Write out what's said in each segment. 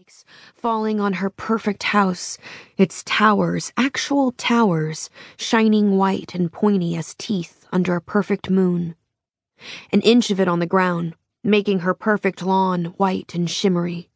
snowflakes falling on her perfect house, its towers, actual towers, shining white and pointy as teeth under a perfect moon. An inch of it on the ground, making her perfect lawn white and shimmery.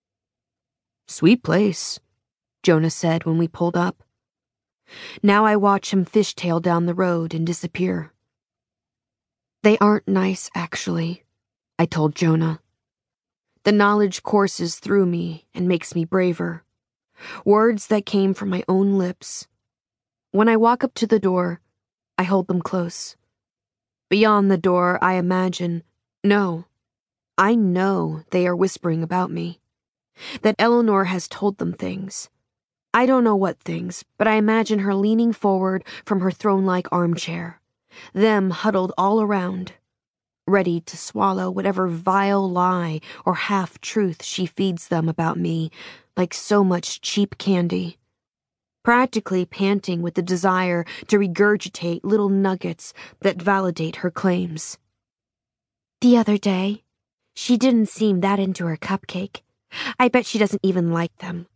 "Sweet place," Jonah said when we pulled up. Now I watch him fishtail down the road and disappear. "They aren't nice, actually," I told Jonah. The knowledge courses through me and makes me braver. Words that came from my own lips. When I walk up to the door, I hold them close. Beyond the door, I imagine, no, I know they are whispering about me. That Eleanor has told them things. I don't know what things, but I imagine her leaning forward from her throne-like armchair. Them huddled all around, ready to swallow whatever vile lie or half-truth she feeds them about me, like so much cheap candy. Practically panting with the desire to regurgitate little nuggets that validate her claims. "The other day, she didn't seem that into her cupcake. I bet she doesn't even like them.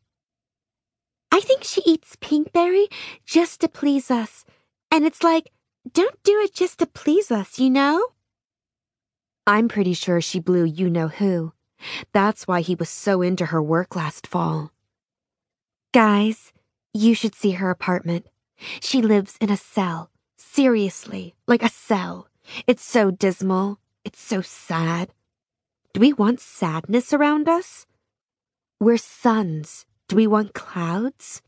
I think she eats Pinkberry just to please us, and it's like, don't do it just to please us, you know?" I'm pretty sure she blew you-know-who. That's why he was so into her work last fall. "Guys, you should see her apartment. She lives in a cell. Seriously, like a cell. It's so dismal. It's so sad. Do we want sadness around us? We're suns. Do we want clouds?"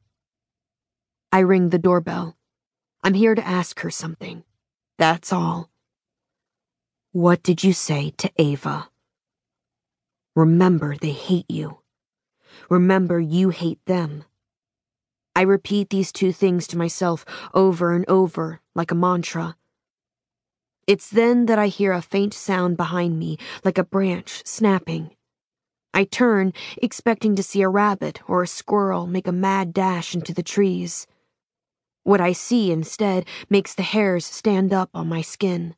I ring the doorbell. I'm here to ask her something. That's all. "What did you say to Ava?" "Remember, they hate you. Remember, you hate them." I repeat these two things to myself over and over, like a mantra. It's then that I hear a faint sound behind me, like a branch snapping. I turn, expecting to see a rabbit or a squirrel make a mad dash into the trees. What I see instead makes the hairs stand up on my skin.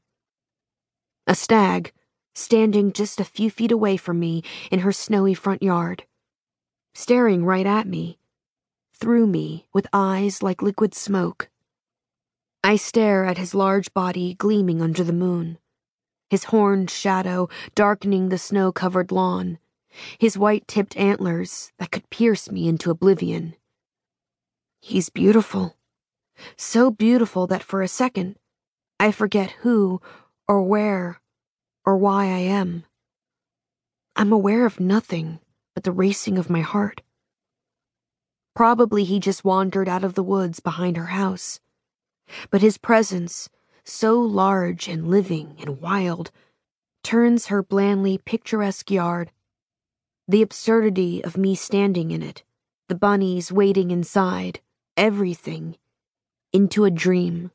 A stag, standing just a few feet away from me in her snowy front yard, staring right at me, through me with eyes like liquid smoke. I stare at his large body gleaming under the moon, his horned shadow darkening the snow-covered lawn, his white-tipped antlers that could pierce me into oblivion. He's beautiful, so beautiful that for a second, I forget who or where or why I am. I'm aware of nothing but the racing of my heart. Probably he just wandered out of the woods behind her house. But his presence, so large and living and wild, turns her blandly picturesque yard, the absurdity of me standing in it, the bunnies waiting inside, everything, into a dream.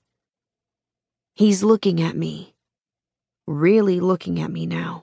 He's looking at me, really looking at me now.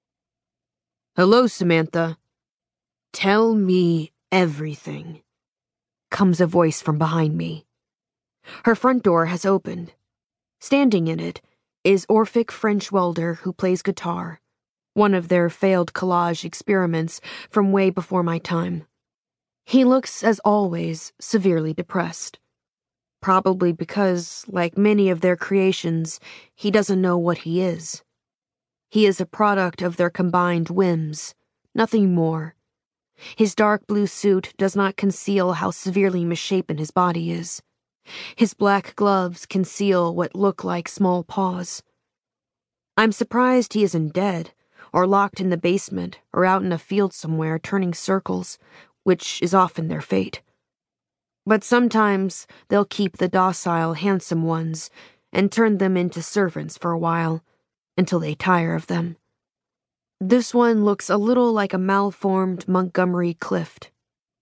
"Hello, Samantha. Tell me everything," comes a voice from behind me. Her front door has opened. Standing in it is Orphic French welder who plays guitar, one of their failed collage experiments from way before my time. He looks, as always, severely depressed. Probably because, like many of their creations, he doesn't know what he is. He is a product of their combined whims, nothing more. His dark blue suit does not conceal how severely misshapen his body is. His black gloves conceal what look like small paws. I'm surprised he isn't dead, or locked in the basement, or out in a field somewhere turning circles, which is often their fate. But sometimes they'll keep the docile, handsome ones and turn them into servants for a while, until they tire of them. This one looks a little like a malformed Montgomery Clift.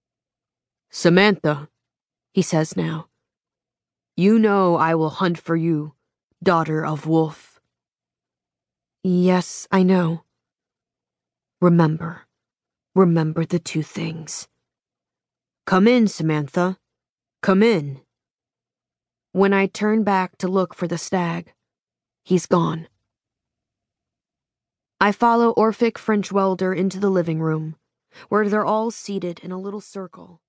"Samantha," he says now, "you know I will hunt for you, daughter of Wolf." "Yes, I know." Remember the two things. "Come in, Samantha. Come in." When I turn back to look for the stag, he's gone. I follow Orphic French welder into the living room, where they're all seated in a little circle,